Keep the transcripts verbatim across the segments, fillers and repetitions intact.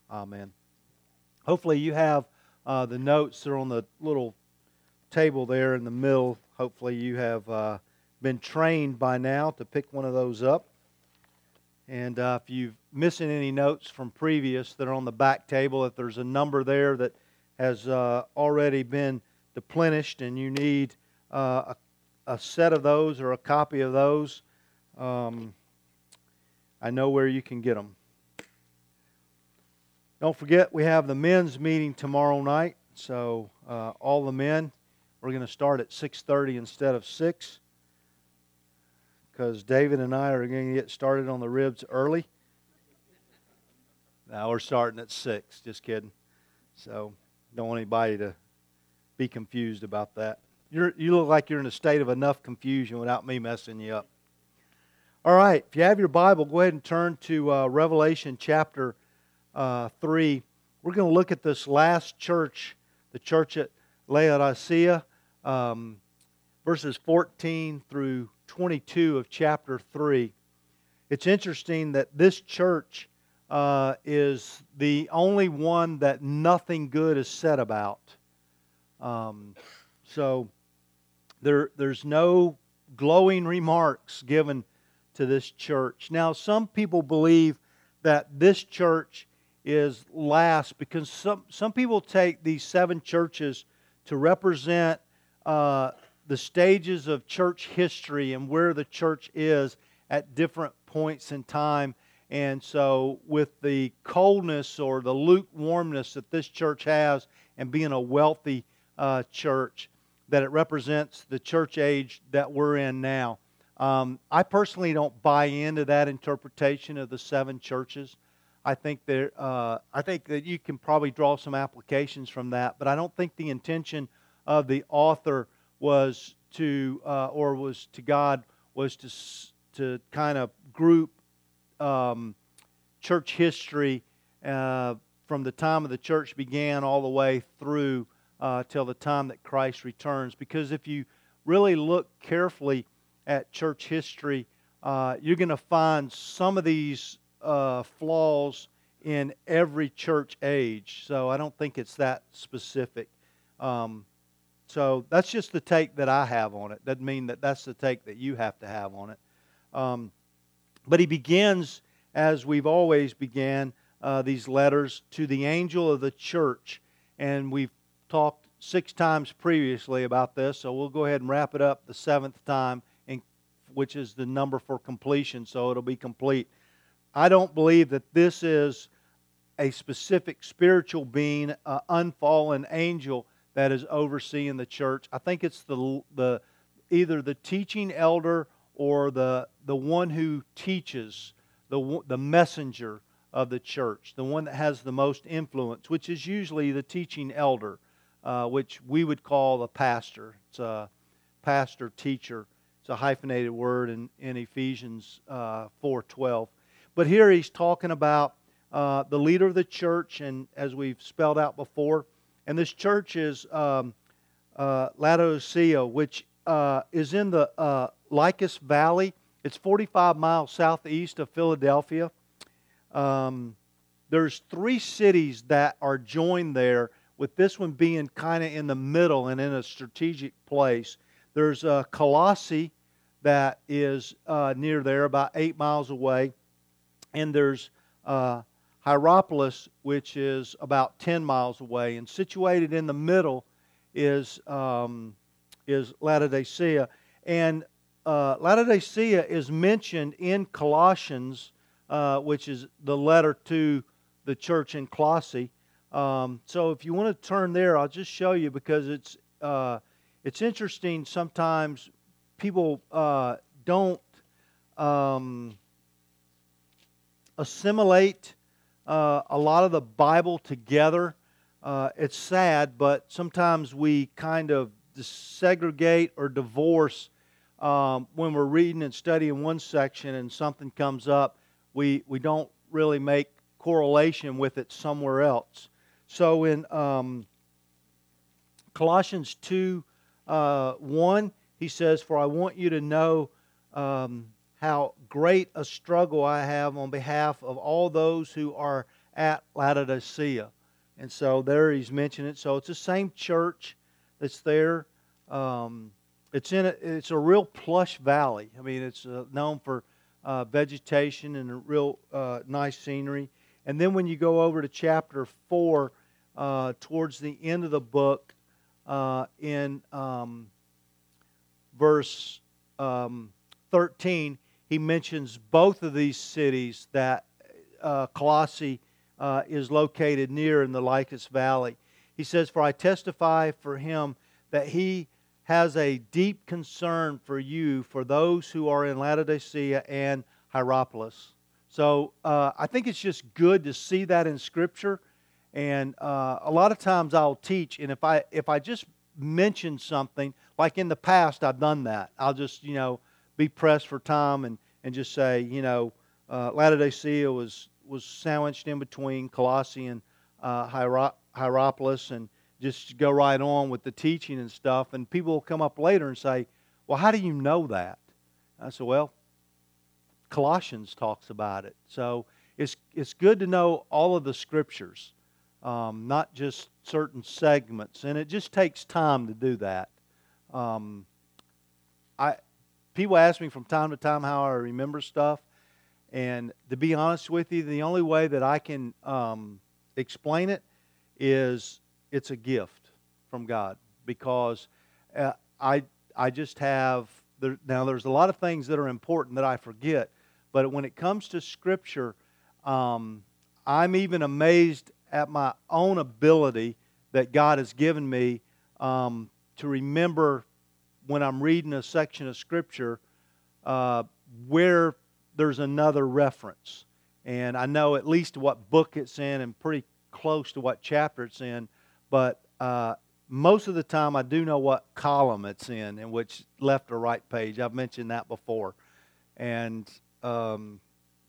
Amen. Hopefully you have uh, the notes that are on the little table there in the middle. Hopefully you have uh, been trained by now to pick one of those up. And uh, if you've missing any notes from previous that are on the back table, if there's a number there that has uh, already been deplenished and you need uh, a, a set of those or a copy of those, um, I know where you can get them. Don't forget, we have the men's meeting tomorrow night. So uh, all the men, we're going to start at six thirty instead of six. Because David and I are going to get started on the ribs early. Now we're starting at six. Just kidding. So don't want anybody to be confused about that. You're, you look like you're in a state of enough confusion without me messing you up. All right. If you have your Bible, go ahead and turn to uh, Revelation chapter Uh, three. We're going to look at this last church, the church at Laodicea, um, verses fourteen through twenty-two of chapter three. It's interesting that this church uh, is the only one that nothing good is said about. Um, so there, there's no glowing remarks given to this church. Now, some people believe that this church is last because some, some people take these seven churches to represent uh, the stages of church history and where the church is at different points in time. And so with the coldness or the lukewarmness that this church has and being a wealthy uh, church, that it represents the church age that we're in now. Um, I personally don't buy into that interpretation of the seven churches. I think there. Uh, I think that you can probably draw some applications from that, but I don't think the intention of the author was to, uh, or was to God, was to to kind of group um, church history uh, from the time of the church began all the way through uh, till the time that Christ returns. Because if you really look carefully at church history, uh, you're going to find some of these Uh, flaws in every church age. So I don't think it's that specific. Um, so that's just the take that I have on it. Doesn't mean that that's the take that you have to have on it. Um, but he begins, as we've always began, uh, these letters to the angel of the church. And we've talked six times previously about this, so we'll go ahead and wrap it up the seventh time, in, which is the number for completion, so it'll be complete. I don't believe that this is a specific spiritual being, an unfallen angel that is overseeing the church. I think it's the the either the teaching elder or the the one who teaches, the the messenger of the church, the one that has the most influence, which is usually the teaching elder, uh, which we would call the pastor. It's a pastor teacher. It's a hyphenated word in in Ephesians uh, four twelve. But here he's talking about uh, the leader of the church, and as we've spelled out before, and this church is um, uh, Laodicea, which uh, is in the uh, Lycus Valley. It's forty-five miles southeast of Philadelphia. Um, there's three cities that are joined there, with this one being kind of in the middle and in a strategic place. There's uh, Colossae that is uh, near there, about eight miles away. And there's uh, Hierapolis, which is about ten miles away. And situated in the middle is um, is Laodicea. And uh, Laodicea is mentioned in Colossians, uh, which is the letter to the church in Colossae. Um, so if you want to turn there, I'll just show you, because it's uh, it's interesting. Sometimes people uh, don't Um, assimilate uh, a lot of the Bible together. Uh, it's sad, but sometimes we kind of segregate or divorce um, when we're reading and studying one section and something comes up. We we don't really make correlation with it somewhere else. So in um, Colossians two uh, one, he says, "For I want you to know um, how great a struggle I have on behalf of all those who are at Laodicea. And so there he's mentioning it. So it's the same church that's there. Um, it's in a, it's a real plush valley. I mean, it's uh, known for uh, vegetation and a real uh, nice scenery. And then when you go over to chapter four, uh, towards the end of the book, uh, in um, verse um, thirteen, he mentions both of these cities that uh, Colossae uh, is located near in the Lycus Valley. He says, "For I testify for him that he has a deep concern for you, for those who are in Laodicea and Hierapolis." So uh, I think it's just good to see that in Scripture. And uh, a lot of times I'll teach, and if I if I just mention something, like in the past I've done that. I'll just, you know, be pressed for time and, and just say, you know, uh, Laodicea was, was sandwiched in between Colossae and uh, Hierapolis, and just go right on with the teaching and stuff. And people will come up later and say, well, how do you know that? I said, well, Colossians talks about it. So it's it's good to know all of the Scriptures, um, not just certain segments. And it just takes time to do that. Um, I people ask me from time to time how I remember stuff. And to be honest with you, the only way that I can um, explain it is it's a gift from God. Because uh, I I just have... There, now, there's a lot of things that are important that I forget. But when it comes to Scripture, um, I'm even amazed at my own ability that God has given me um, to remember when I'm reading a section of Scripture uh, where there's another reference. And I know at least what book it's in and pretty close to what chapter it's in. But uh, most of the time I do know what column it's in, in which left or right page. I've mentioned that before. And Um,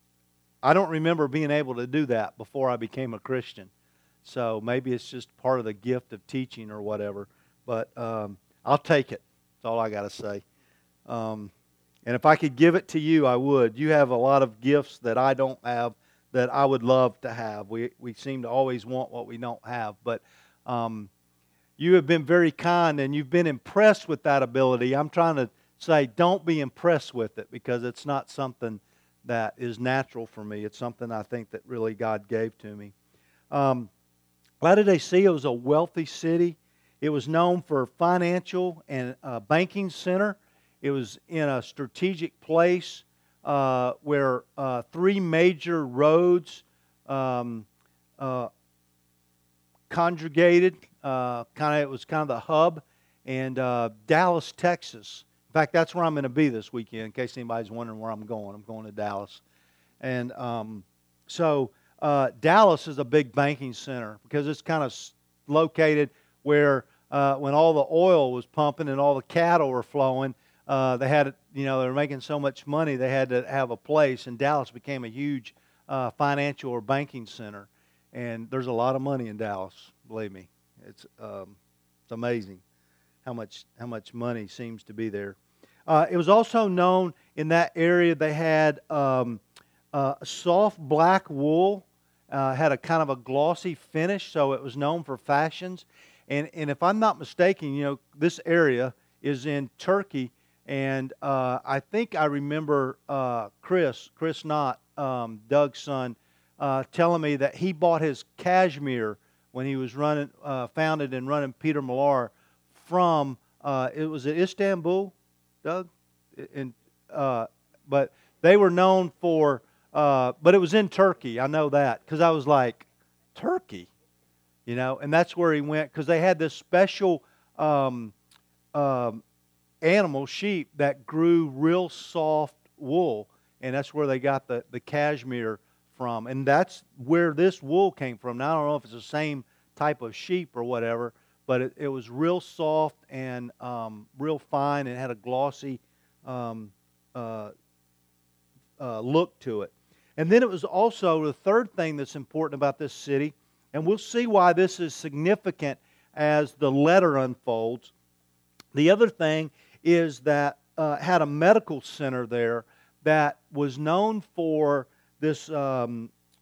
I don't remember being able to do that before I became a Christian. So maybe it's just part of the gift of teaching or whatever. But um, I'll take it. That's all I got to say. Um, and if I could give it to you, I would. You have a lot of gifts that I don't have that I would love to have. We we seem to always want what we don't have. But um, you have been very kind, and you've been impressed with that ability. I'm trying to say, don't be impressed with it, because it's not something that is natural for me. It's something I think that really God gave to me. Um, Laodicea was a wealthy city. It was known for financial and uh, banking center. It was in a strategic place uh, where uh, three major roads um, uh, conjugated. Uh, kind of, it was kind of the hub. And uh, Dallas, Texas. In fact, that's where I'm going to be this weekend, in case anybody's wondering where I'm going. I'm going to Dallas. And um, so uh, Dallas is a big banking center because it's kind of located where uh, when all the oil was pumping and all the cattle were flowing, uh, they had, you know, they were making so much money they had to have a place. And Dallas became a huge uh, financial or banking center. And there's a lot of money in Dallas, believe me. It's um, it's amazing how much how much money seems to be there. Uh, it was also known in that area they had um, uh, soft black wool, uh, had a kind of a glossy finish, so it was known for fashions. And and if I'm not mistaken, you know, this area is in Turkey, and uh, I think I remember uh, Chris, Chris Knott, um, Doug's son, uh, telling me that he bought his cashmere when he was running, uh, founded and running Peter Millar from, uh, it was at Istanbul, Doug? In, uh, but they were known for, uh, but it was in Turkey. I know that because I was like, Turkey? You know, and that's where he went because they had this special um, um, animal, sheep, that grew real soft wool, and that's where they got the, the cashmere from. And that's where this wool came from. Now, I don't know if it's the same type of sheep or whatever, but it, it was real soft and um, real fine and had a glossy um, uh, uh, look to it. And then it was also the third thing that's important about this city, and we'll see why this is significant as the letter unfolds. The other thing is that uh, had a medical center there that was known for this um,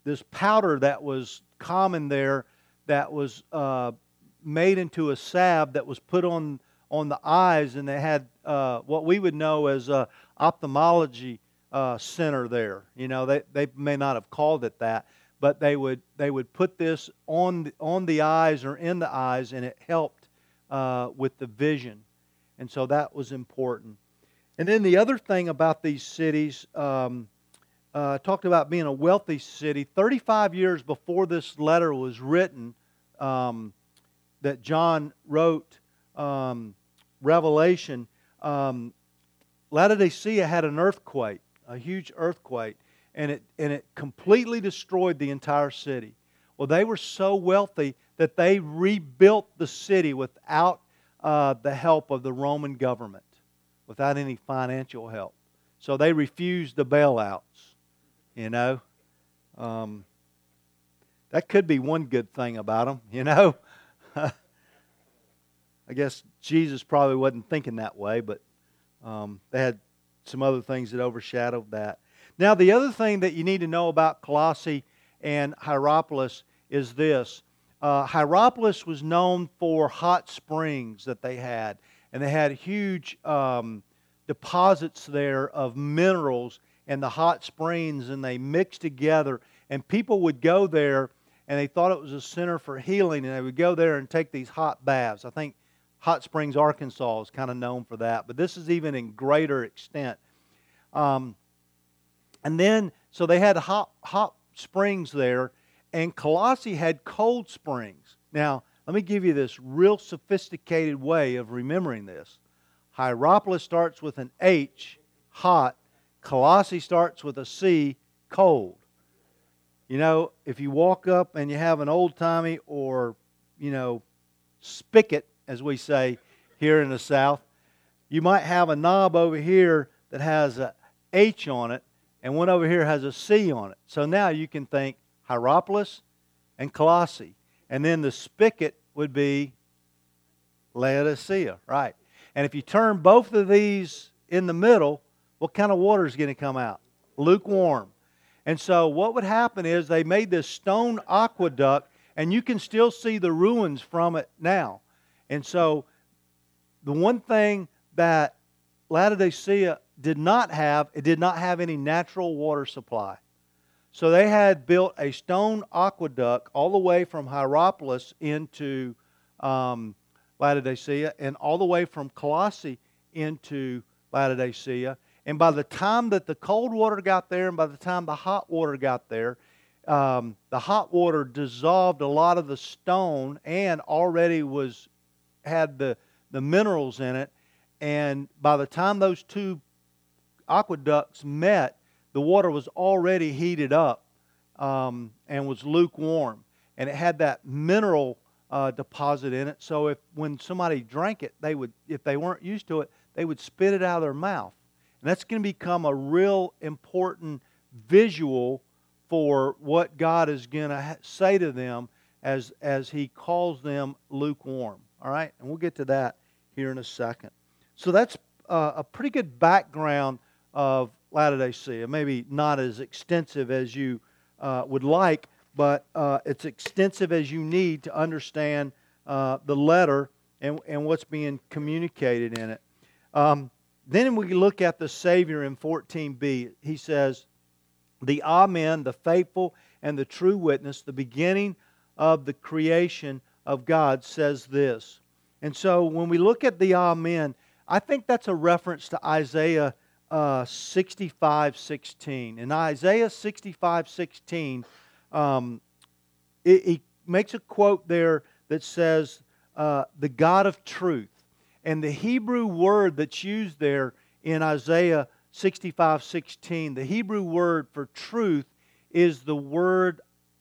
this powder that was common there that was uh, made into a salve that was put on, on the eyes, and they had uh, what we would know as a ophthalmology uh, center there. You know, they, they may not have called it that, but they would they would put this on the, on the eyes or in the eyes, and it helped uh, with the vision. And so that was important. And then the other thing about these cities, um, uh, talked about being a wealthy city. thirty-five years before this letter was written, um, that John wrote, um, Revelation, um, Laodicea had an earthquake, a huge earthquake, and it and it completely destroyed the entire city. Well, they were so wealthy that they rebuilt the city without uh, the help of the Roman government, without any financial help. So they refused the bailouts, you know. Um, that could be one good thing about them, you know. I guess Jesus probably wasn't thinking that way, but um, they had some other things that overshadowed that. Now, the other thing that you need to know about Colossae and Hierapolis is this. Uh, Hierapolis was known for hot springs that they had, and they had huge um, deposits there of minerals and the hot springs, and they mixed together, and people would go there, and they thought it was a center for healing, and they would go there and take these hot baths. I think Hot Springs, Arkansas is kind of known for that, but this is even in greater extent. Um, and then, so they had hot, hot springs there, and Colossae had cold springs. Now, let me give you this real sophisticated way of remembering this. Hierapolis starts with an H, hot. Colossae starts with a C, cold. You know, if you walk up and you have an old-timey or, you know, spigot, as we say here in the South, you might have a knob over here that has a H on it, and one over here has a C on it. So now you can think Hierapolis and Colossae. And then the spigot would be Laodicea, right? And if you turn both of these in the middle, what kind of water is going to come out? Lukewarm. And so what would happen is they made this stone aqueduct, and you can still see the ruins from it now. And so the one thing that Laodicea did not have, it did not have any natural water supply. So they had built a stone aqueduct all the way from Hierapolis into um, Laodicea, and all the way from Colossae into Laodicea. And by the time that the cold water got there, and by the time the hot water got there, um, the hot water dissolved a lot of the stone and already was had the, the minerals in it. And by the time those two aqueducts met, the water was already heated up um, and was lukewarm. And it had that mineral uh, deposit in it. So if when somebody drank it, they would, if they weren't used to it, they would spit it out of their mouth. And that's going to become a real important visual for what God is going to ha- say to them as, as He calls them lukewarm. All right? And we'll get to that here in a second. So that's uh, a pretty good background of Laodicea. Maybe not as extensive as you uh, would like, but uh, it's extensive as you need to understand uh, the letter and, and what's being communicated in it. Um, then we look at the Savior in fourteen b. He says, the Amen, the faithful and the true witness, the beginning of the creation of God, says this. And so when we look at the Amen, I think that's a reference to Isaiah uh, sixty-five sixteen. In Isaiah sixty-five sixteen, um, it, he makes a quote there that says, uh, the God of truth. And the Hebrew word that's used there in Isaiah sixty-five sixteen, the Hebrew word for truth is the word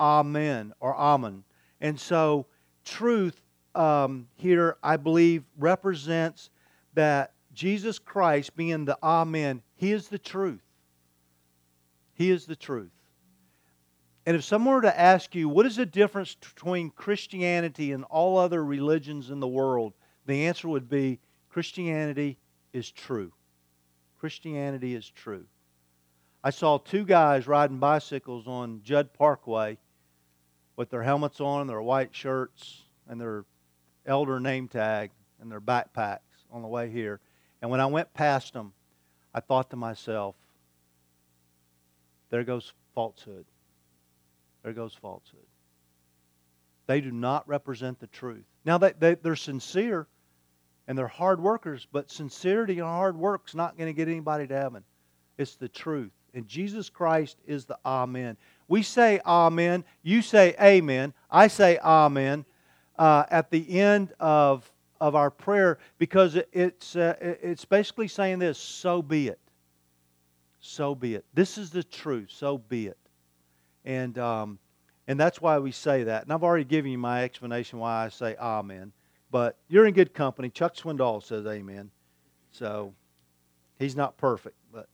Amen or Amen. And so truth um, here, I believe, represents that Jesus Christ being the Amen, He is the truth. He is the truth. And if someone were to ask you, what is the difference between Christianity and all other religions in the world? The answer would be, Christianity is true. Christianity is true. I saw two guys riding bicycles on Judd Parkway with their helmets on, their white shirts, and their elder name tag, and their backpacks on the way here. And when I went past them, I thought to myself, there goes falsehood. There goes falsehood. They do not represent the truth. Now, they, they, they're sincere and they're hard workers, but sincerity and hard work is not going to get anybody to heaven. It's the truth. And Jesus Christ is the Amen. We say Amen. You say Amen. I say Amen uh, at the end of, of our prayer, because it, it's, uh, it's basically saying this: so be it. So be it. This is the truth. So be it. And um, and that's why we say that. And I've already given you my explanation why I say Amen. But you're in good company. Chuck Swindoll says Amen. So he's not perfect, but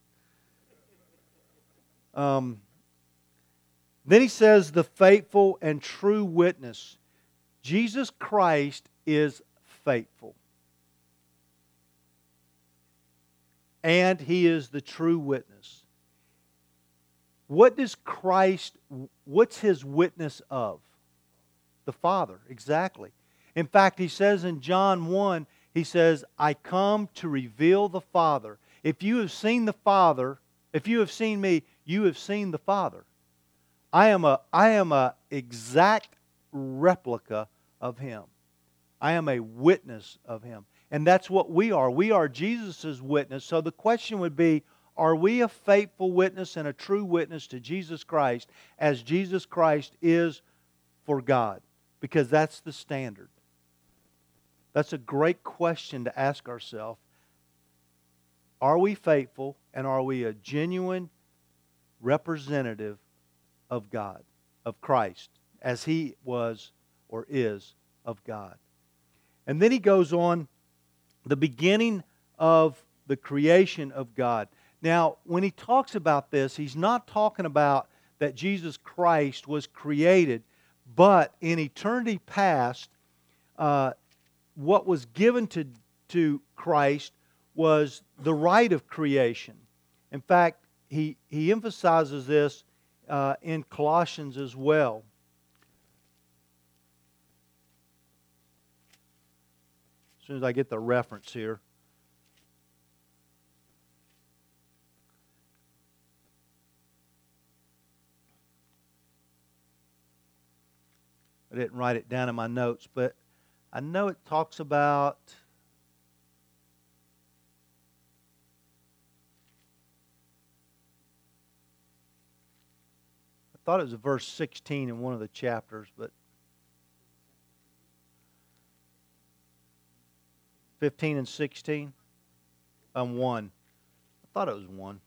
um, then he says the faithful and true witness. Jesus Christ is faithful, and He is the true witness. What does Christ, what's His witness of? The Father, exactly. In fact, He says in John one, He says, I come to reveal the Father. If you have seen the Father, if you have seen me, you have seen the Father. I am a, I am a exact replica of Him. I am a witness of Him. And that's what we are. We are Jesus' witness. So the question would be, are we a faithful witness and a true witness to Jesus Christ as Jesus Christ is for God? Because that's the standard. That's a great question to ask ourselves. Are we faithful, and are we a genuine representative of God, of Christ, as He was or is of God? And then he goes on, the beginning of the creation of God. Now, when he talks about this, he's not talking about that Jesus Christ was created, but in eternity past, uh, what was given to, to Christ was the right of creation. In fact, he, he emphasizes this uh, in Colossians as well. As soon as I get the reference here. I didn't write it down in my notes, but I know it talks about I thought it was verse sixteen in one of the chapters, but fifteen and sixteen? Um, one. I thought it was one.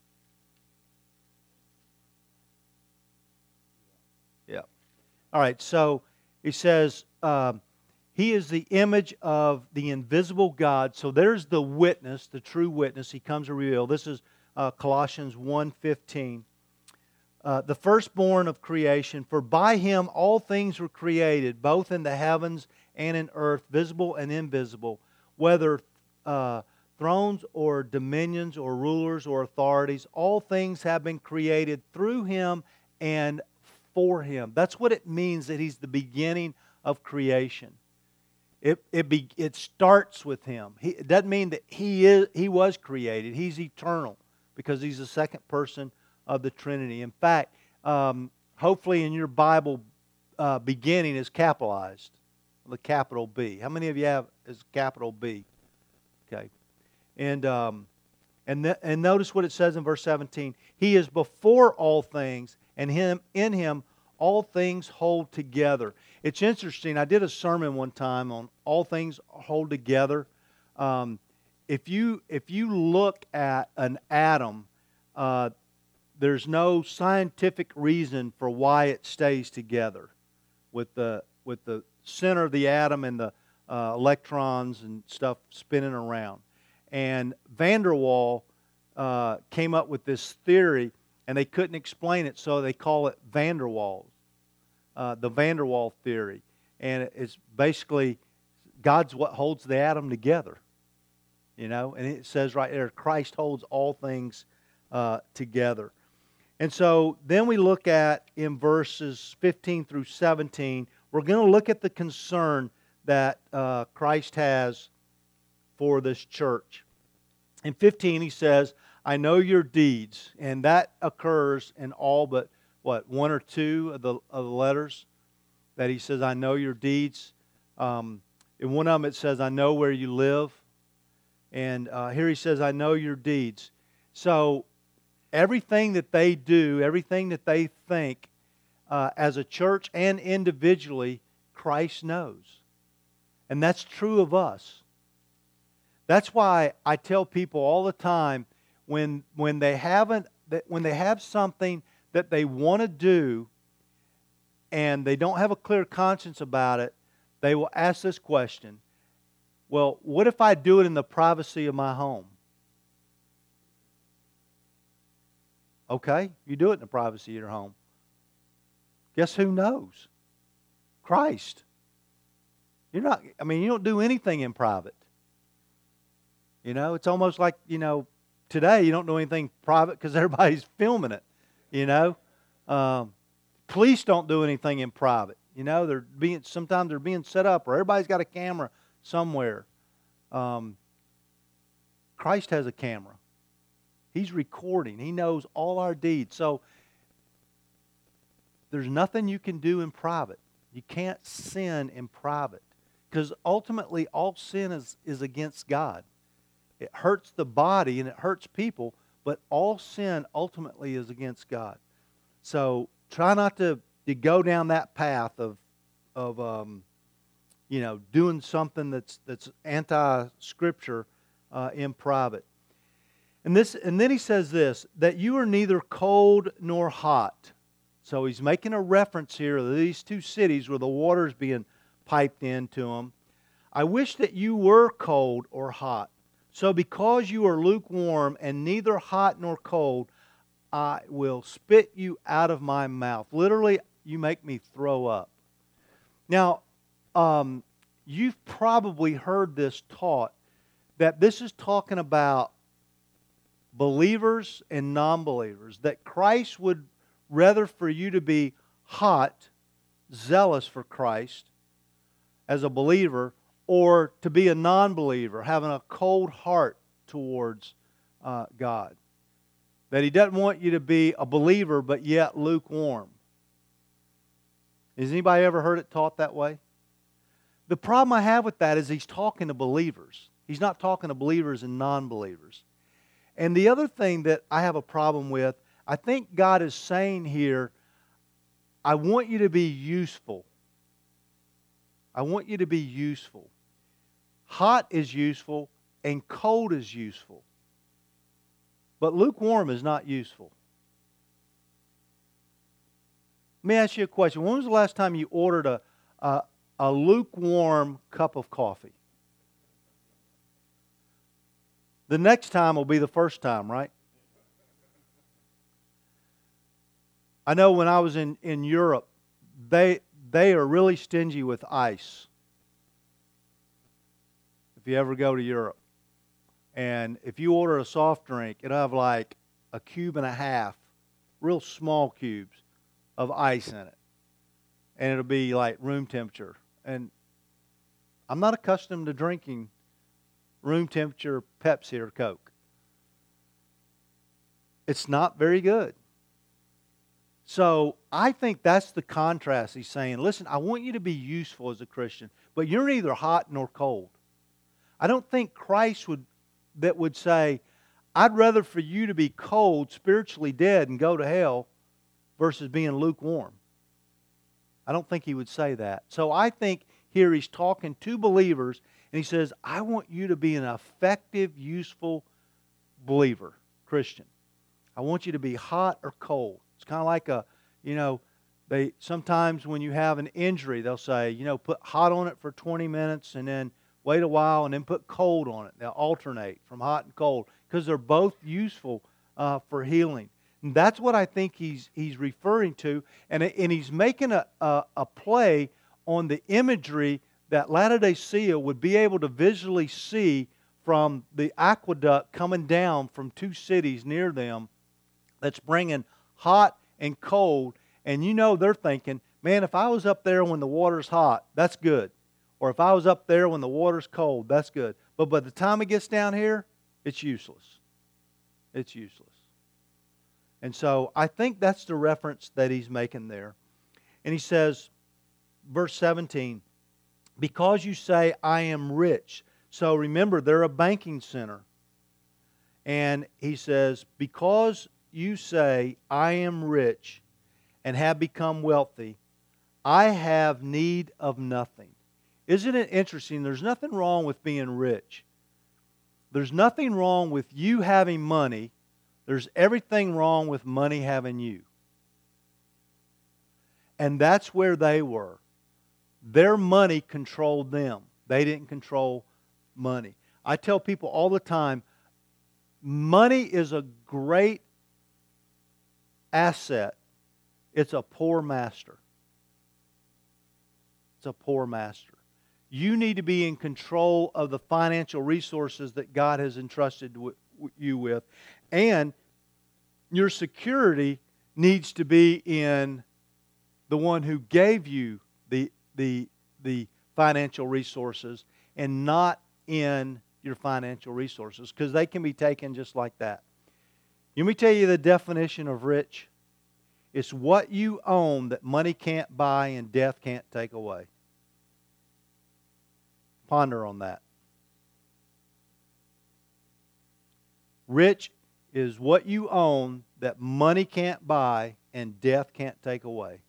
Yeah. All right, so he says, um, He is the image of the invisible God. So there's the witness, the true witness. He comes to reveal. This is uh, Colossians one fifteen. Uh, the firstborn of creation, for by Him all things were created, both in the heavens and in earth, visible and invisible, whether uh, thrones or dominions or rulers or authorities, all things have been created through Him and for Him. That's what it means that He's the beginning of creation. It it, be, it starts with Him. He, it doesn't mean that He is He was created. He's eternal because He's the second person of the Trinity. In fact, um, hopefully in your Bible, uh, beginning is capitalized, the capital B. How many of you have is capital B? Okay, and um, and th- and notice what it says in verse seventeen. He is before all things, and him in Him all things hold together. It's interesting. I did a sermon one time on all things hold together. Um, if you if you look at an atom, uh, there's no scientific reason for why it stays together, with the with the center of the atom and the uh, electrons and stuff spinning around. And van der Waal uh, came up with this theory, and they couldn't explain it, so they call it van der Waals, uh, the van der Waal theory. And it's basically God's what holds the atom together, you know. And it says right there, Christ holds all things uh, together. And so then we look at in verses fifteen through seventeen, we're going to look at the concern that uh, Christ has for this church. In fifteen, he says, I know your deeds. And that occurs in all but, what, one or two of the, of the letters that he says, I know your deeds. Um, in one of them it says, I know where you live. And uh, here he says, I know your deeds. So everything that they do, everything that they think, uh, as a church and individually, Christ knows. And that's true of us. That's why I tell people all the time, when when they haven't, when they have something that they want to do, and they don't have a clear conscience about it, they will ask this question: well, what if I do it in the privacy of my home? Okay, you do it in the privacy of your home. Guess who knows? Christ. You're not, I mean, you don't do anything in private. You know, it's almost like, you know, today you don't do anything private because everybody's filming it. You know, um, police don't do anything in private. You know, they're being, sometimes they're being set up, or everybody's got a camera somewhere. Um, Christ has a camera. He's recording. He knows all our deeds. So there's nothing you can do in private. You can't sin in private, because ultimately all sin is, is against God. It hurts the body and it hurts people, but all sin ultimately is against God. So try not to, to go down that path of of um, you know, doing something that's that's anti-Scripture uh, in private. And this, and then he says this, that you are neither cold nor hot. So he's making a reference here to these two cities where the water is being piped into them. I wish that you were cold or hot. So because you are lukewarm and neither hot nor cold, I will spit you out of my mouth. Literally, you make me throw up. Now, um, you've probably heard this taught, that this is talking about believers and non-believers, that Christ would rather for you to be hot, zealous for Christ as a believer, or to be a non-believer, having a cold heart towards uh, God. That He doesn't want you to be a believer but yet lukewarm. Has anybody ever heard it taught that way? The problem I have with that is He's talking to believers. He's not talking to believers and non-believers. And the other thing that I have a problem with, I think God is saying here, I want you to be useful. I want you to be useful. Hot is useful and cold is useful. But lukewarm is not useful. Let me ask you a question. When was the last time you ordered a, a, a lukewarm cup of coffee? The next time will be the first time, right? I know when I was in, in Europe, they they are really stingy with ice. If you ever go to Europe. And if you order a soft drink, it'll have like a cube and a half, real small cubes of ice in it. And it'll be like room temperature. And I'm not accustomed to drinking room temperature Pepsi or Coke. It's not very good. So I think that's the contrast He's saying. Listen, I want you to be useful as a Christian, but you're neither hot nor cold. I don't think Christ would that would say, I'd rather for you to be cold, spiritually dead, and go to hell versus being lukewarm. I don't think He would say that. So I think here He's talking to believers, and He says, I want you to be an effective, useful believer, Christian. I want you to be hot or cold. It's kind of like a, you know, they sometimes when you have an injury, they'll say, you know, put hot on it for twenty minutes and then wait a while and then put cold on it. They'll alternate from hot and cold because they're both useful uh, for healing. And that's what I think he's he's referring to. And, and he's making a, a, a play on the imagery that Laodicea would be able to visually see from the aqueduct coming down from two cities near them that's bringing hot and cold, and you know they're thinking, man, if I was up there when the water's hot, that's good. Or if I was up there when the water's cold, that's good. But by the time it gets down here, it's useless. It's useless. And so I think that's the reference that he's making there. And he says, verse seventeen, because you say, I am rich. So remember, they're a banking center. And he says, because you say, I am rich and have become wealthy, I have need of nothing. Isn't it interesting? There's nothing wrong with being rich. There's nothing wrong with you having money. There's everything wrong with money having you. And that's where they were. Their money controlled them. They didn't control money. I tell people all the time, money is a great asset. It's a poor master. It's a poor master. You need to be in control of the financial resources that God has entrusted you with. And your security needs to be in the one who gave you the, the, the financial resources and not in your financial resources, because they can be taken just like that. Let me tell you the definition of rich. It's what you own that money can't buy and death can't take away. Ponder on that. Rich is what you own that money can't buy and death can't take away.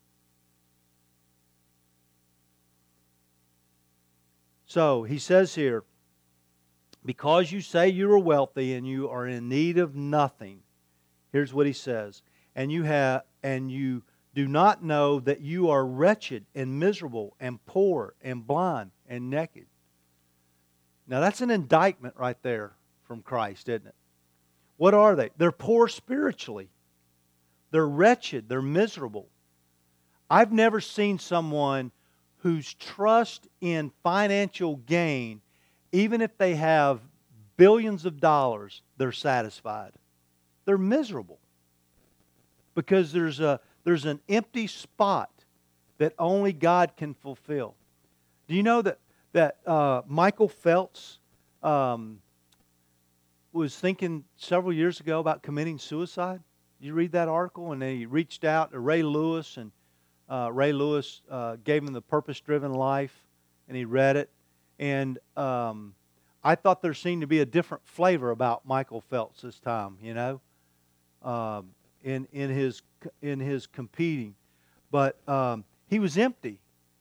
So he says here, because you say you are wealthy and you are in need of nothing, here's what he says, and you have and you do not know that you are wretched and miserable and poor and blind and naked. Now that's an indictment right there from Christ, isn't it? What are they? They're poor spiritually. They're wretched. They're miserable. I've never seen someone whose trust in financial gain, even if they have billions of dollars, they're satisfied. They're miserable. Because there's a there's an empty spot that only God can fulfill. Do you know that that uh, Michael Phelps um, was thinking several years ago about committing suicide? You read that article, and then he reached out to Ray Lewis, and uh, Ray Lewis uh, gave him the Purpose-Driven Life, and he read it. And um, I thought there seemed to be a different flavor about Michael Phelps this time, you know, um, in in his in his competing, but um, he was empty.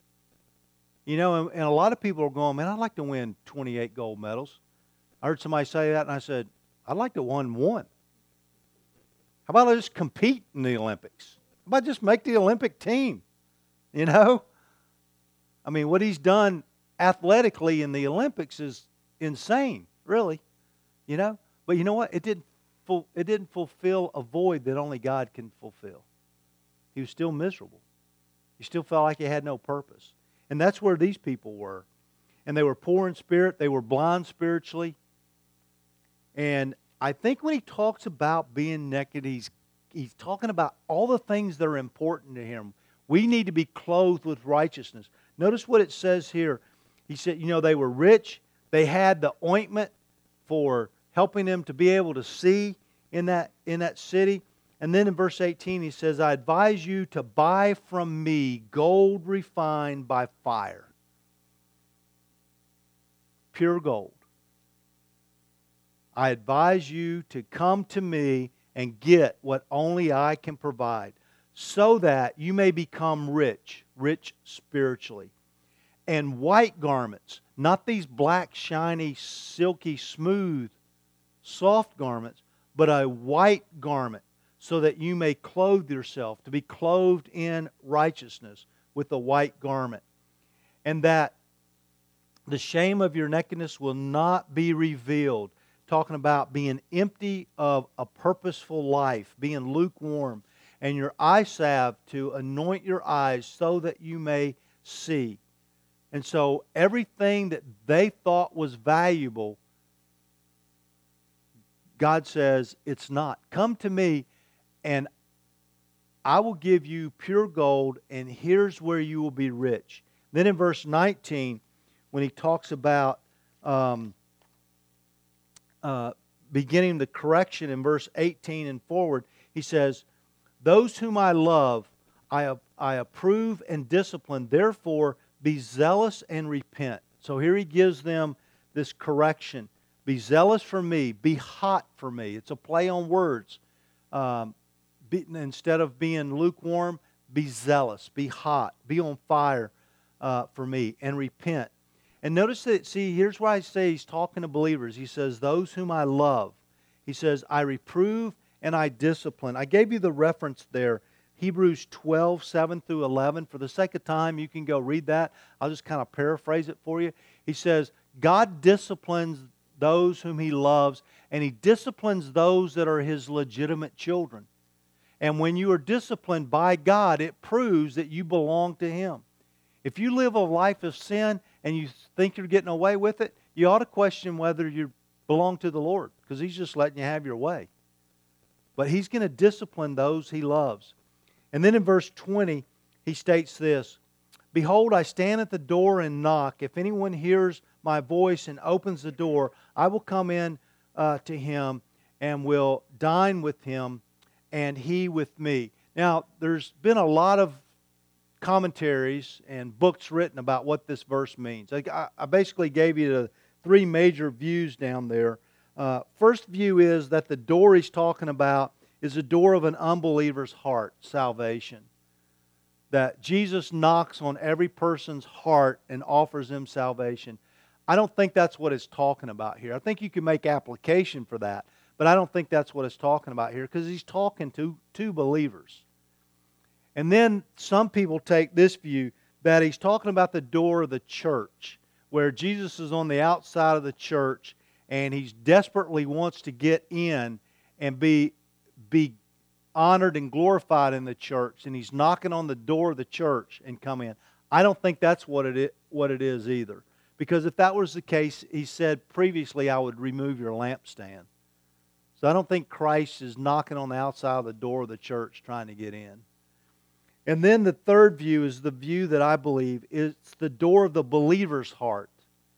You know, and, and a lot of people are going, man, I'd like to win twenty-eight gold medals. I heard somebody say that, and I said, I'd like to win one. How about I just compete in the Olympics? How about just make the Olympic team? You know? I mean, what he's done athletically in the Olympics is insane, really. You know? But you know what? It didn't, ful- it didn't fulfill a void that only God can fulfill. He was still miserable. He still felt like he had no purpose. And that's where these people were. And they were poor in spirit. They were blind spiritually. And I think when he talks about being naked, he's, he's talking about all the things that are important to him. We need to be clothed with righteousness. Notice what it says here. He said, you know, they were rich. They had the ointment for helping them to be able to see in that, in that city. And then in verse eighteen, he says, I advise you to buy from me gold refined by fire. Pure gold. I advise you to come to me and get what only I can provide, so that you may become rich, rich spiritually. And white garments, not these black, shiny, silky, smooth, soft garments, but a white garment, so that you may clothe yourself, to be clothed in righteousness with a white garment. And that the shame of your nakedness will not be revealed. Talking about being empty of a purposeful life, being lukewarm. And your eye salve to anoint your eyes so that you may see. And so everything that they thought was valuable, God says it's not. Come to me, and I will give you pure gold, and here's where you will be rich. Then in verse nineteen, when he talks about um, uh, beginning the correction in verse eighteen and forward, he says, those whom I love, I, I approve and discipline. Therefore, be zealous and repent. So here he gives them this correction. Be zealous for me. Be hot for me. It's a play on words. Um, be, instead of being lukewarm, be zealous. Be hot. Be on fire uh, for me. And repent. And notice that, see, here's why I say he's talking to believers. He says, those whom I love. He says, I reprove and I discipline. I gave you the reference there. Hebrews twelve, seven through eleven. For the sake of time, you can go read that. I'll just kind of paraphrase it for you. He says, God disciplines those whom He loves, and He disciplines those that are His legitimate children. And when you are disciplined by God, it proves that you belong to Him. If you live a life of sin and you think you're getting away with it, you ought to question whether you belong to the Lord, because He's just letting you have your way. But He's going to discipline those He loves. And then in verse twenty, he states this, behold, I stand at the door and knock. If anyone hears my voice and opens the door, I will come in uh, to him and will dine with him and he with me. Now, there's been a lot of commentaries and books written about what this verse means. I, I basically gave you the three major views down there. Uh, first view is that the door he's talking about is the door of an unbeliever's heart, salvation. That Jesus knocks on every person's heart and offers them salvation. I don't think that's what it's talking about here. I think you can make application for that, but I don't think that's what it's talking about here, because he's talking to two believers. And then some people take this view that he's talking about the door of the church, where Jesus is on the outside of the church and he desperately wants to get in and be be honored and glorified in the church, and he's knocking on the door of the church and come in. I don't think that's what it is, what it is either. Because if that was the case, he said previously, I would remove your lampstand. So I don't think Christ is knocking on the outside of the door of the church trying to get in. And then the third view is the view that I believe is the door of the believer's heart.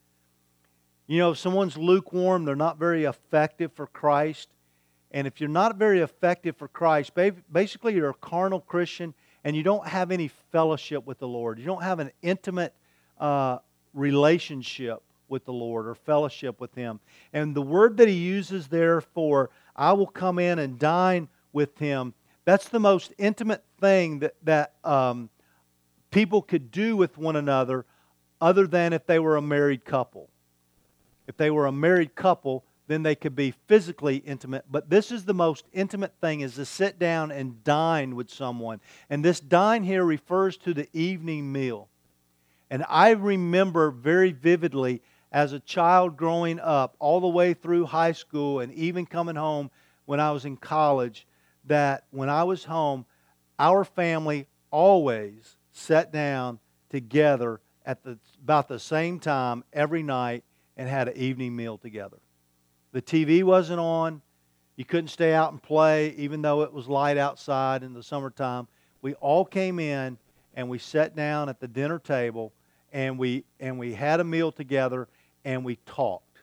You know, if someone's lukewarm, they're not very effective for Christ. And if you're not very effective for Christ, basically you're a carnal Christian and you don't have any fellowship with the Lord. You don't have an intimate uh, relationship with the Lord or fellowship with Him. And the word that he uses there for, I will come in and dine with Him, that's the most intimate thing that, that um, people could do with one another, other than if they were a married couple. If they were a married couple, then they could be physically intimate. But this is the most intimate thing, is to sit down and dine with someone. And this dine here refers to the evening meal. And I remember very vividly as a child growing up, all the way through high school and even coming home when I was in college, that when I was home, our family always sat down together at the, about the same time every night and had an evening meal together. The T V wasn't on. You couldn't stay out and play, even though it was light outside in the summertime. We all came in and we sat down at the dinner table and we and we had a meal together and we talked.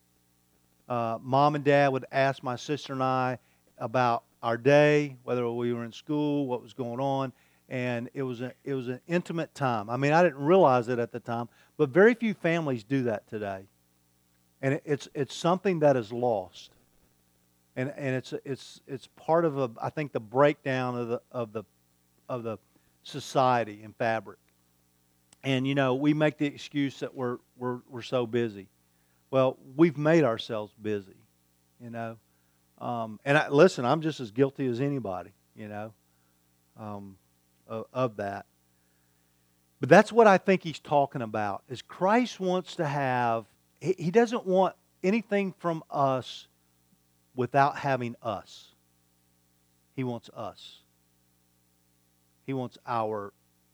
Uh, Mom and Dad would ask my sister and I about our day, whether we were in school, what was going on, and it was a, it was an intimate time. I mean, I didn't realize it at the time, but very few families do that today. And it's it's something that is lost, and and it's it's it's part of a, I think, the breakdown of the of the of the society and fabric. And you know, we make the excuse that we're we're we're so busy. Well, we've made ourselves busy, you know. Um, and I, listen, I'm just as guilty as anybody, you know, um, of, of that. But that's what I think he's talking about. Is Christ wants to have. He doesn't want anything from us without having us. He wants us. He wants our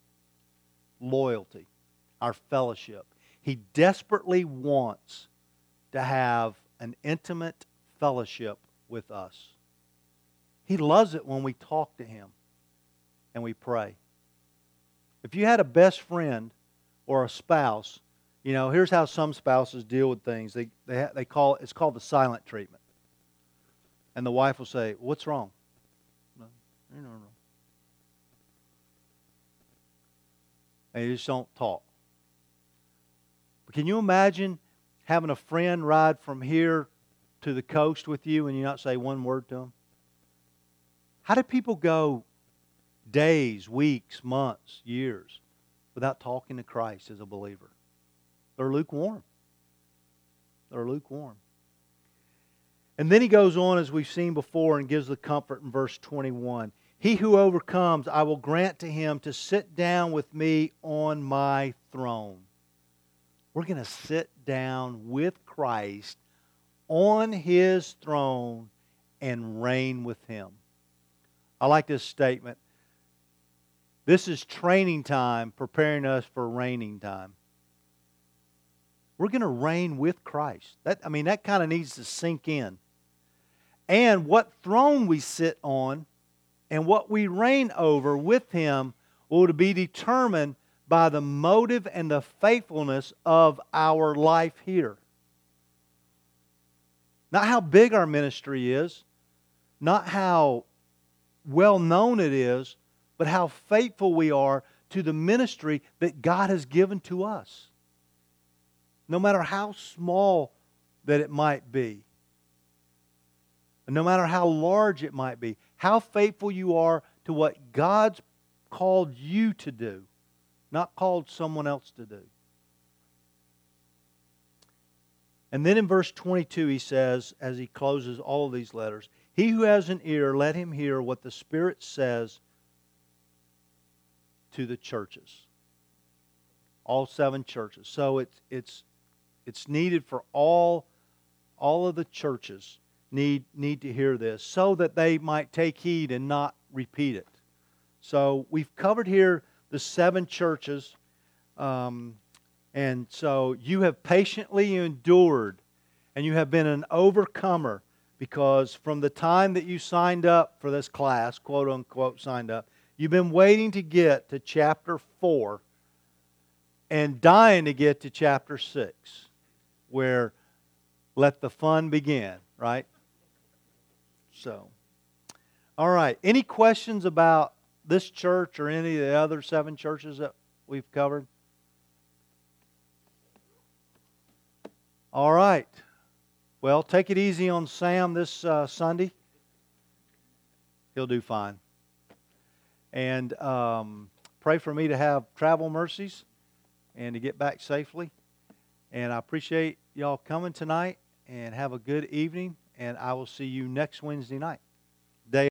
loyalty, our fellowship. He desperately wants to have an intimate fellowship with us. He loves it when we talk to Him. and we pray. If you had a best friend or a spouse, you know, here's how some spouses deal with things. They they they call it's called the silent treatment. And the wife will say, "What's wrong?" No, no, no. And you just don't talk. But can you imagine having a friend ride from here to the coast with you and you not say one word to them? How do people go days, weeks, months, years without talking to Christ as a believer? They're lukewarm. They're lukewarm. And then he goes on, as we've seen before, and gives the comfort in verse twenty-one. He who overcomes, I will grant to him to sit down with me on my throne. We're going to sit down with Christ on His throne and reign with Him. I like this statement. This is training time, preparing us for reigning time. We're going to reign with Christ. That, I mean, that kind of needs to sink in. And what throne we sit on and what we reign over with Him will be determined by the motive and the faithfulness of our life here. Not how big our ministry is, not how well known it is, but how faithful we are to the ministry that God has given to us. No matter how small that it might be, no matter how large it might be, how faithful you are to what God's called you to do, not called someone else to do. And then in verse twenty-two he says, as he closes all of these letters, he who has an ear, let him hear what the Spirit says to the churches. All seven churches. So it's it's it's needed for all all of the churches need need to hear this so that they might take heed and not repeat it. So we've covered here the seven churches. Um, and so you have patiently endured and you have been an overcomer because from the time that you signed up for this class, quote unquote signed up, you've been waiting to get to chapter four and dying to get to chapter six, where let the fun begin, right? So, all right. Any questions about this church or any of the other seven churches that we've covered? All right. Well, take it easy on Sam this uh, Sunday. He'll do fine. And um, pray for me to have travel mercies and to get back safely. And I appreciate y'all coming tonight, and have a good evening, and I will see you next Wednesday night.